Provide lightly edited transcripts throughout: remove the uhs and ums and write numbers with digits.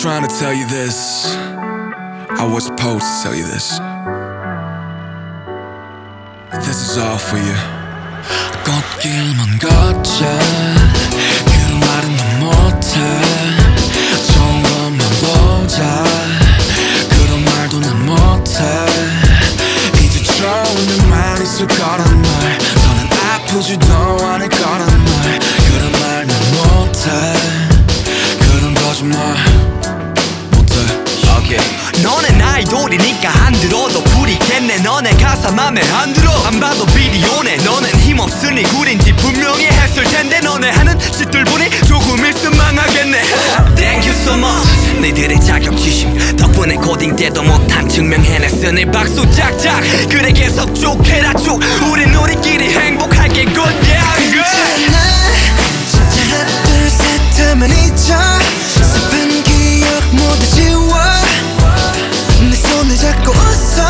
trying to tell you this. I was supposed to tell you this. This is all for you. 꽃길만 걷자 그 말은 넌 못해 좋은 것만 보자 그런 말도 난 못해 이제 좋은 말 있을 거란 말 너는 아프지도 않을 거란 말 그런 말 난 못해 그런 거짓말 못해. okay. 너네 아이돌이니까 안 들어도 부리겠네 너네 가사 맘에 안 들어 안 봐도 비디오네 너넨 힘없으니 구린지 분명히 했을 텐데 너네 하는 짓들 보니 조금 있으면 망하겠네 Thank you so much 너희들의 자격지심 덕분에 고딩 때도 못한 증명해냈으니 박수 짝짝 그래 계속 쭉 해라 쭉 우린 우리끼리 행복할게 good yeah good 진짜 하나 둘 셋 하면 잊어 슬픈 기억 모두 지워 내 손을 잡고 웃어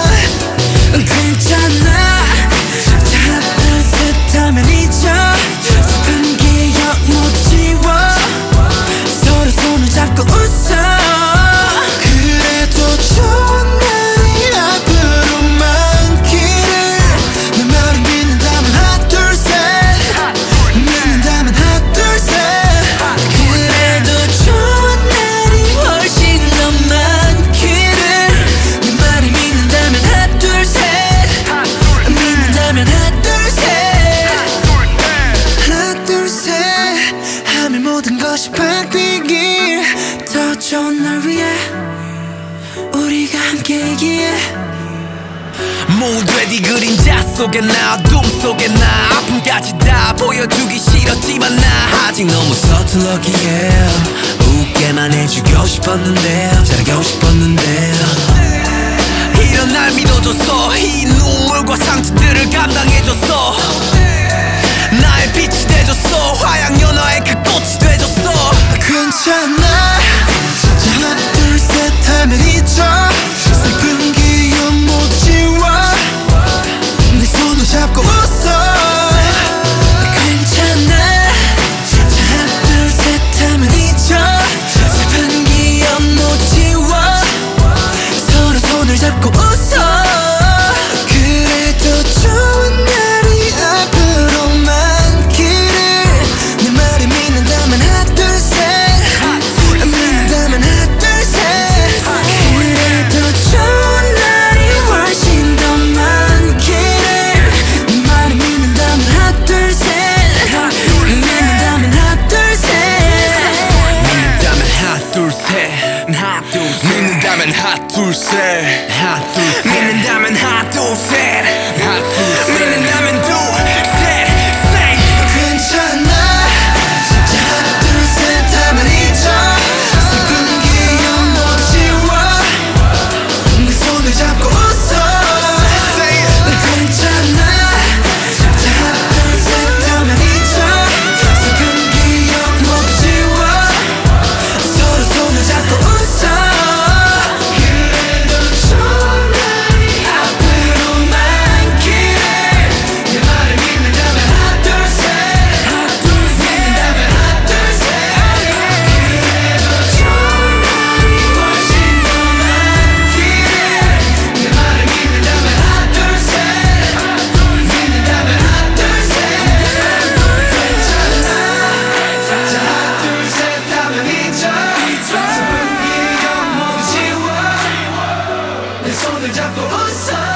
괜찮아 진짜 하나 둘 셋 하면 잊어 슬픈 기억 모두 지워 서로 손을 잡고 웃어 그래도 좋은 날이 앞으로 많기를 내 말을 믿는다면 하나 둘 셋 믿는다면 하나 둘 셋 그래도 좋은 날이 훨씬 더 많기를 내 말을 믿는다면 하나 둘 셋 믿는다면 하나 둘 셋 하나 둘 셋 하면 모든 것이 바뀌길 더 좋은 날 위해 우리가 함께이기에 모두의 네 그림자 속에 나 어둠 속에 나 아픔까지 다 보여주기 싫었지만 나 아직 너무 서툴렀기에 웃게만 해주고 싶었는데 잘하고 싶었는데 이런 날 믿어줬어 이 눈물과 상처들을 감당해줬어 나의 빛이 돼줬어 화양연화의 그 꽃이 돼줬어 괜찮아 진짜 하나 둘 셋 하면 잊어 슬픈 기억 모두 지워 내 손을 잡고 웃어 괜찮아 진짜 하나 둘 셋 하면 잊어 슬픈 기억 모두 지워 서로 손을 잡고 웃어 그래도 좋은 날이 앞으로 많기를 내 말을 믿는다면 하나 둘 셋 믿는다면 하나 둘 셋 그래도 좋은 날이 훨씬 더 많기를 내 말을 믿는다면 하나 둘 셋 믿는다면 하나 둘 셋 믿는다면 하나 둘셋 하나 둘셋 믿는다면 하나 둘셋 하나 둘셋 믿는다면 하나 둘셋 하나 둘셋 믿는다면 둘셋 괜찮아 진짜 하나 둘 셋 하면 잊어 슬픈 기억 모두 지워 내 손을 잡고 웃어 괜찮아 진짜 하나 둘 셋 하면 잊어 슬픈 기억 모두 지워 서로 손을 잡고 웃어 그래도 좋은 날이 앞으로 많기를 내 말을 믿는다면 하나 둘 셋 믿는다면 하나 둘 셋 그래도 좋은 날이 훨씬 더 많기를 내 말을 믿는다면 하나 둘 셋 믿는다면 하나 둘 셋 괜찮아 진짜 하나 둘 셋 하면 잊어 슬픈 기억 모두 지워 내 손을 잡고 웃어